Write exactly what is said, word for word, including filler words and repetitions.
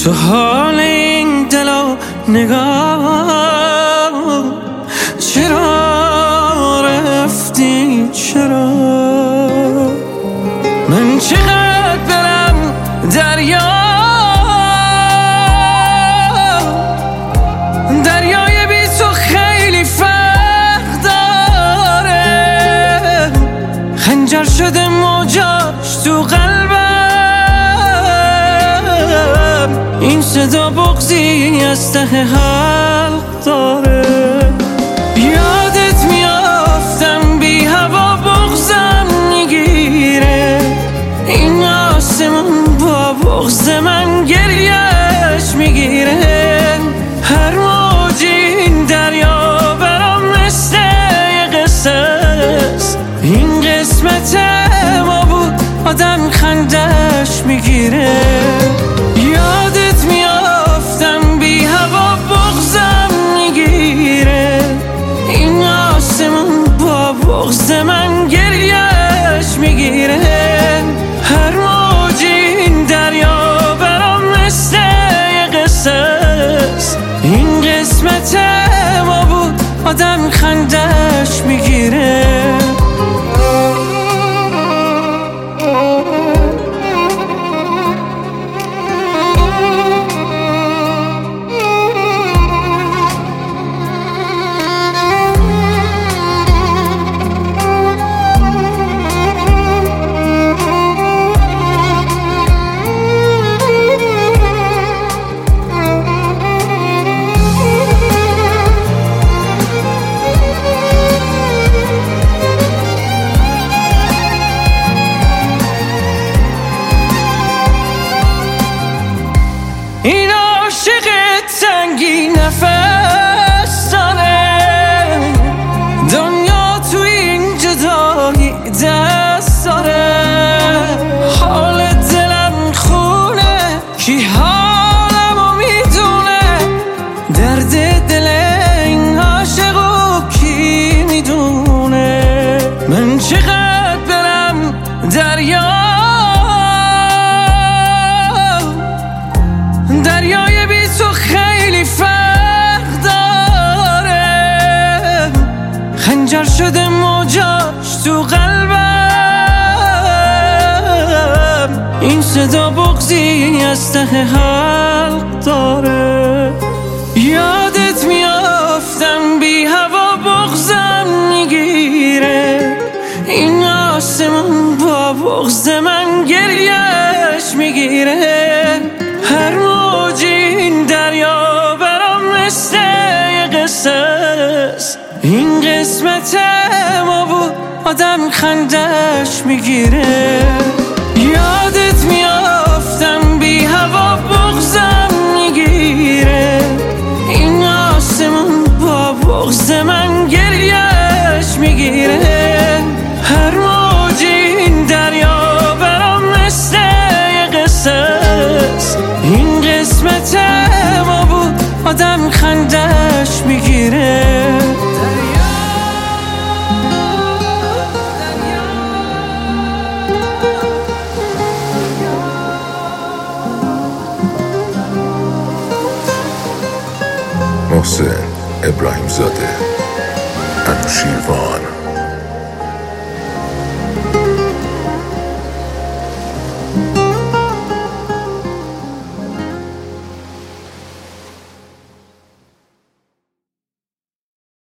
تو حال این دل و نگاه چرا رفتی؟ چرا من چقدر برم دریا دریای بی تو خیلی فرق داره، خنجر شده موجاش تو قلبم، این صدا بغضی از ته حلق داره. یادت میافتم بی هوا بغضم میگیره، این آسمون با بغض من گریهش میگیره. هر موج این دریا برام مثل یه قصه است، این قسمت ما بود آدم خندش میگیره. یادت میافتم بی هوا بغضم میگیره، این آسمون با بغض من گریهش میگیره. هر موج این دریا برام مثل یه قصه است، این قسمت ما بود آدم خندش میگیره. این عاشق تنگی نفس داره، دنیا تو این جدایی دست داره. حال دلم خونه کی حالمو میدونه، درد دل این عاشقو کی میدونه. من چقدر برم دریا دریای بی تو خیلی فرق داره، خنجر شده موجاش تو قلبم، این صدا بغضی از ته حلق داره. یادت میافتم بی هوا بغضم میگیره، این آسمون با بغض من گریهش میگیره. هر موج این دریا برام مثل یه قصه است، این قسمت ما بود آدم خندش میگیره. یادت میافتم بی هوا بغضم میگیره، این آسمون با بغض من گریهش میگیره. هر موج این دریا برام مثل یه قصه است، این قسمت ما بود آدم خندش میگیره. محسن ابراهیم زاده، انوشیروان.